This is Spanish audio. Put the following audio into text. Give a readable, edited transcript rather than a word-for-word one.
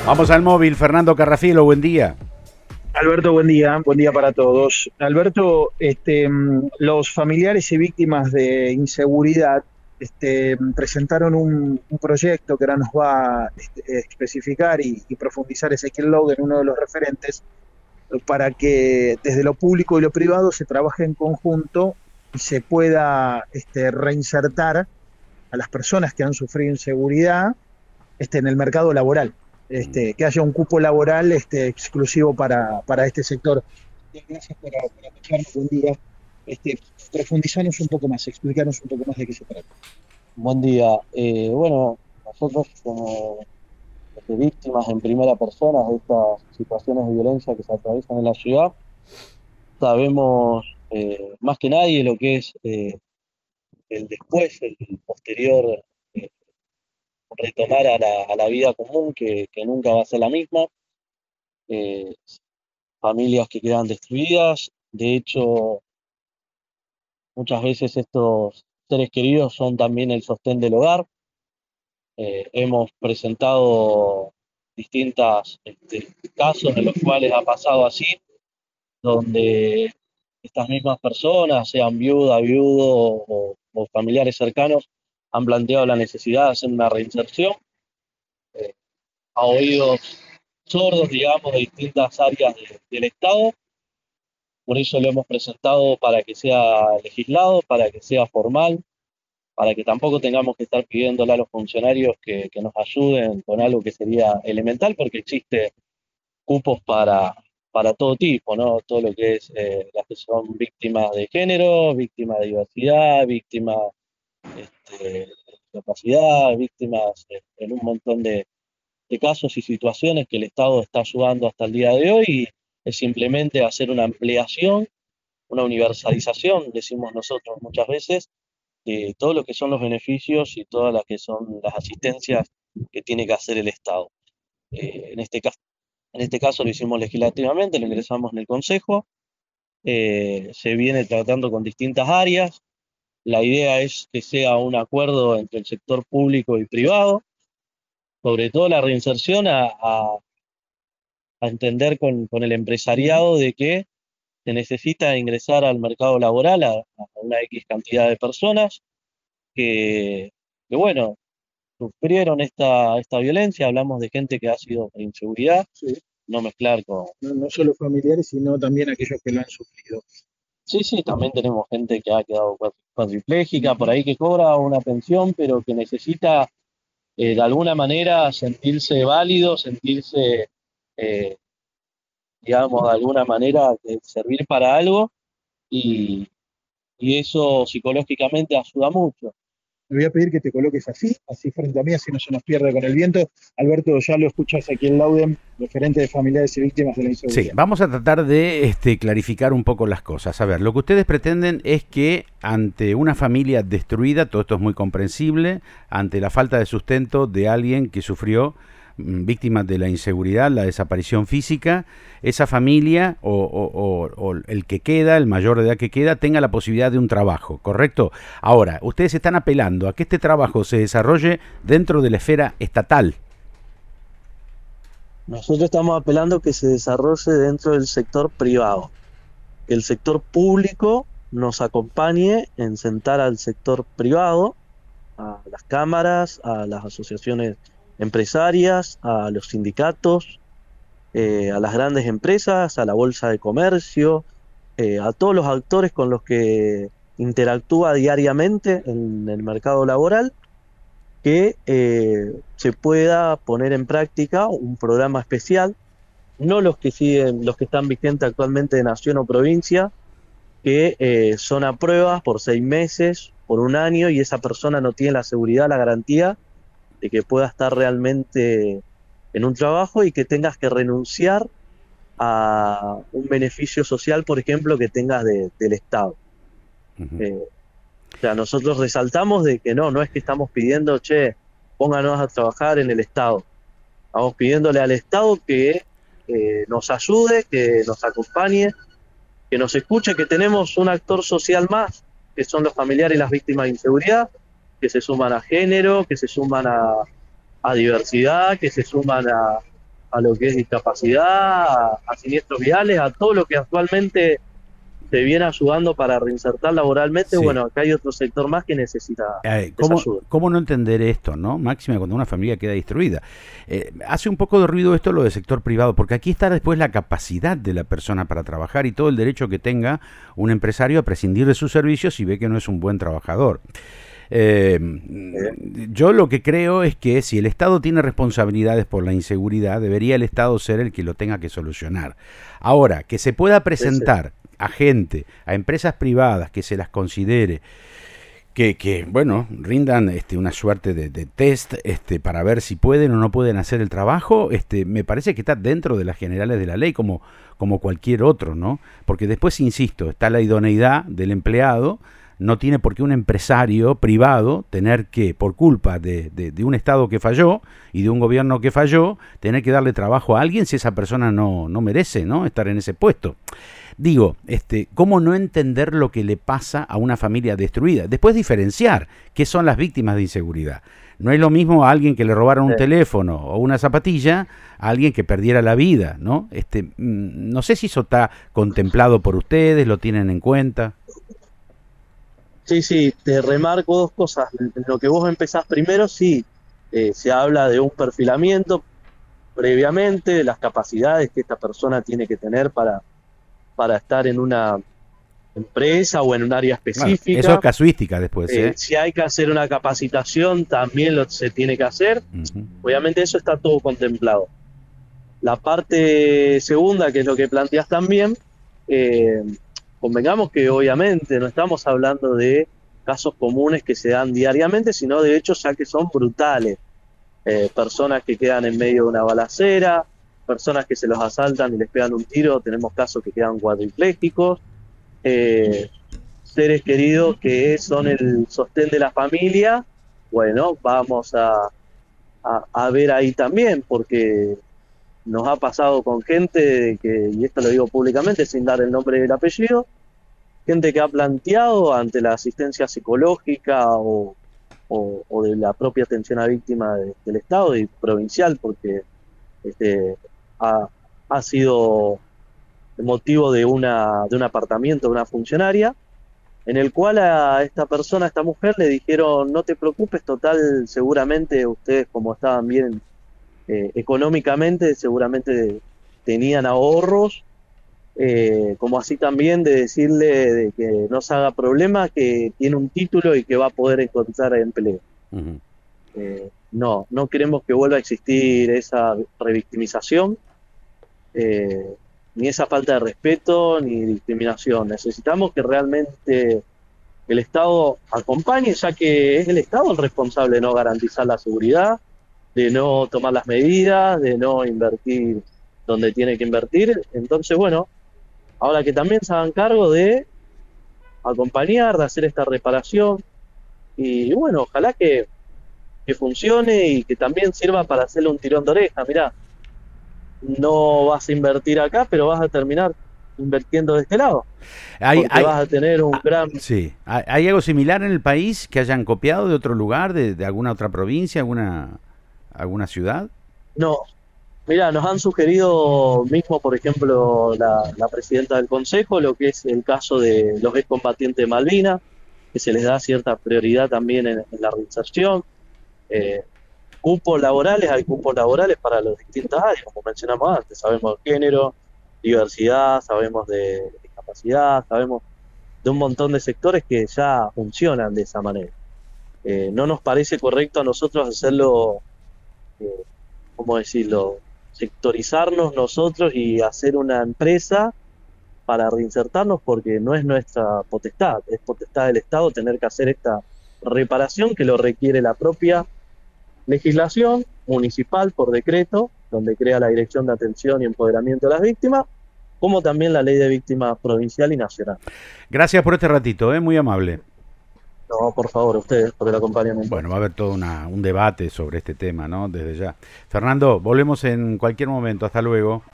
Vamos al móvil, Fernando Carrafielo, buen día. Alberto, buen día para todos. Alberto, los familiares y víctimas de inseguridad presentaron un proyecto que ahora nos va a especificar y profundizar Ezequiel Louden, uno de los referentes, para que desde lo público y lo privado se trabaje en conjunto y se pueda reinsertar a las personas que han sufrido inseguridad en el mercado laboral, que haya un cupo laboral exclusivo para este sector. Gracias por escucharnos, buen día. Profundizanos un poco más, explicarnos un poco más de qué se trata. Buen día. Bueno, nosotros como víctimas en primera persona de estas situaciones de violencia que se atraviesan en la ciudad, sabemos más que nadie lo que es el después, el posterior retomar a la vida común, que nunca va a ser la misma. Eh, Familias que quedan destruidas. De hecho, muchas veces estos seres queridos son también el sostén del hogar. Hemos presentado distintos casos en los cuales ha pasado así, donde estas mismas personas, sean viuda, viudo o familiares cercanos, han planteado la necesidad de hacer una reinserción eh, a oídos sordos, digamos, de distintas áreas del Estado. Por eso lo hemos presentado para que sea legislado, para que sea formal, para que tampoco tengamos que estar pidiéndole a los funcionarios que nos ayuden con algo que sería elemental, porque existe cupos para todo tipo, ¿no? Todo lo que es las que son víctimas de género, víctimas de diversidad, víctimas de discapacidad, víctimas en un montón de casos y situaciones que el Estado está ayudando hasta el día de hoy, y es simplemente hacer una ampliación, una universalización, decimos nosotros muchas veces, de todo lo que son los beneficios y todas las que son las asistencias que tiene que hacer el Estado. Eh, en este caso, en este caso lo hicimos legislativamente, lo ingresamos en el Consejo, se viene tratando con distintas áreas. La idea es que sea un acuerdo entre el sector público y privado, sobre todo la reinserción a entender con el empresariado de que se necesita ingresar al mercado laboral a una X cantidad de personas que, que bueno, sufrieron esta violencia. Hablamos de gente que ha sido por inseguridad, Sí. no mezclar con... No solo familiares, sino también aquellos que lo han sufrido. Sí, sí, también tenemos gente que ha quedado cuadriplégica, por ahí que cobra una pensión, pero que necesita de alguna manera sentirse válido, sentirse, eh, digamos, de alguna manera servir para algo, y, y eso psicológicamente ayuda mucho. Me voy a pedir que te coloques así frente a mí, así no se nos pierde con el viento. Alberto, ya lo escuchas aquí en Lauden, referente de familiares y víctimas de la inseguridad. Sí, vamos a tratar de clarificar un poco las cosas. A ver, lo que ustedes pretenden es que ante una familia destruida, todo esto es muy comprensible, ante la falta de sustento de alguien que sufrió víctima de la inseguridad, la desaparición física, esa familia o el que queda, el mayor de edad que queda, tenga la posibilidad de un trabajo, ¿correcto? Ahora, ustedes están apelando a que este trabajo se desarrolle dentro de la esfera estatal. Nosotros estamos apelando que se desarrolle dentro del sector privado, que el sector público nos acompañe en sentar al sector privado, a las cámaras, a las asociaciones empresarias, a los sindicatos, a las grandes empresas, a la bolsa de comercio, a todos los actores con los que interactúa diariamente en el mercado laboral, que se pueda poner en práctica un programa especial, no los que siguen, los que están vigentes actualmente de nación o provincia, que son a pruebas por 6 meses, por un año, y esa persona no tiene la seguridad, la garantía de que pueda estar realmente en un trabajo y que tengas que renunciar a un beneficio social, por ejemplo, que tengas del Estado. Uh-huh. O sea, nosotros resaltamos de que no es que estamos pidiendo, che, pónganos a trabajar en el Estado. Estamos pidiéndole al Estado que nos ayude, que nos acompañe, que nos escuche, que tenemos un actor social más, que son los familiares y las víctimas de inseguridad, que se suman a género, que se suman a diversidad, que se suman a lo que es discapacidad, a siniestros viales, a todo lo que actualmente te viene ayudando para reinsertar laboralmente. Sí. Bueno, acá hay otro sector más que necesita esa ayuda. ¿Cómo no entender esto, no? Máxima cuando una familia queda destruida. Hace un poco de ruido esto lo del sector privado, porque aquí está después la capacidad de la persona para trabajar y todo el derecho que tenga un empresario a prescindir de sus servicios si ve que no es un buen trabajador. Yo lo que creo es que si el Estado tiene responsabilidades por la inseguridad, debería el Estado ser el que lo tenga que solucionar. Ahora, que se pueda presentar a gente, a empresas privadas que se las considere, que bueno, rindan una suerte de test para ver si pueden o no pueden hacer el trabajo, me parece que está dentro de las generales de la ley como cualquier otro, ¿no? Porque después, insisto, está la idoneidad del empleado. No tiene por qué un empresario privado tener que, por culpa de un Estado que falló y de un gobierno que falló, tener que darle trabajo a alguien si esa persona no merece, ¿no?, estar en ese puesto. Digo, ¿cómo no entender lo que le pasa a una familia destruida? Después diferenciar qué son las víctimas de inseguridad. No es lo mismo a alguien que le robaron un teléfono o una zapatilla a alguien que perdiera la vida, ¿no? No sé si eso está contemplado por ustedes, lo tienen en cuenta. Sí, te remarco dos cosas. Lo que vos empezás primero, sí, se habla de un perfilamiento previamente, de las capacidades que esta persona tiene que tener para estar en una empresa o en un área específica. Claro, eso es casuística después. Si hay que hacer una capacitación, también se tiene que hacer. Obviamente eso está todo contemplado. La parte segunda, que es lo que planteas también, convengamos que obviamente no estamos hablando de casos comunes que se dan diariamente, sino de hechos ya que son brutales. Personas que quedan en medio de una balacera, personas que se los asaltan y les pegan un tiro, tenemos casos que quedan cuadriplégicos, seres queridos que son el sostén de la familia. Bueno, vamos a ver ahí también, porque nos ha pasado con gente que, y esto lo digo públicamente sin dar el nombre y el apellido, gente que ha planteado ante la asistencia psicológica o de la propia atención a víctimas del Estado y provincial, porque ha sido motivo de un apartamiento de una funcionaria, en el cual a esta persona, a esta mujer, le dijeron: no te preocupes, total, seguramente ustedes, como estaban bien económicamente, seguramente tenían ahorros, como así también de decirle de que no se haga problema, que tiene un título y que va a poder encontrar empleo. No queremos que vuelva a existir esa revictimización, ni esa falta de respeto, ni discriminación. Necesitamos que realmente el Estado acompañe, ya que es el Estado el responsable de no garantizar la seguridad, de no tomar las medidas, de no invertir donde tiene que invertir. Entonces, bueno, ahora que también se hagan cargo de acompañar, de hacer esta reparación, y bueno, ojalá que funcione y que también sirva para hacerle un tirón de oreja. Mirá, no vas a invertir acá, pero vas a terminar invirtiendo de este lado. Porque vas a tener un gran... Sí. ¿Hay algo similar en el país que hayan copiado de otro lugar, de alguna otra provincia, alguna ciudad? No. Mira, nos han sugerido mismo, por ejemplo, la presidenta del Consejo, lo que es el caso de los excombatientes de Malvinas, que se les da cierta prioridad también en la reinserción. Cupos laborales, hay cupos laborales para las distintas áreas, como mencionamos antes. Sabemos de género, diversidad, sabemos de discapacidad, sabemos de un montón de sectores que ya funcionan de esa manera. No nos parece correcto a nosotros hacerlo, ¿cómo decirlo?, sectorizarnos nosotros y hacer una empresa para reinsertarnos, porque no es nuestra potestad, es potestad del Estado tener que hacer esta reparación, que lo requiere la propia legislación municipal por decreto, donde crea la Dirección de Atención y Empoderamiento de las Víctimas, como también la Ley de Víctimas provincial y nacional. Gracias por este ratito, muy amable. No, por favor, ustedes, por el acompañamiento. Bueno, va a haber todo un debate sobre este tema, ¿no? Desde ya. Fernando, volvemos en cualquier momento. Hasta luego.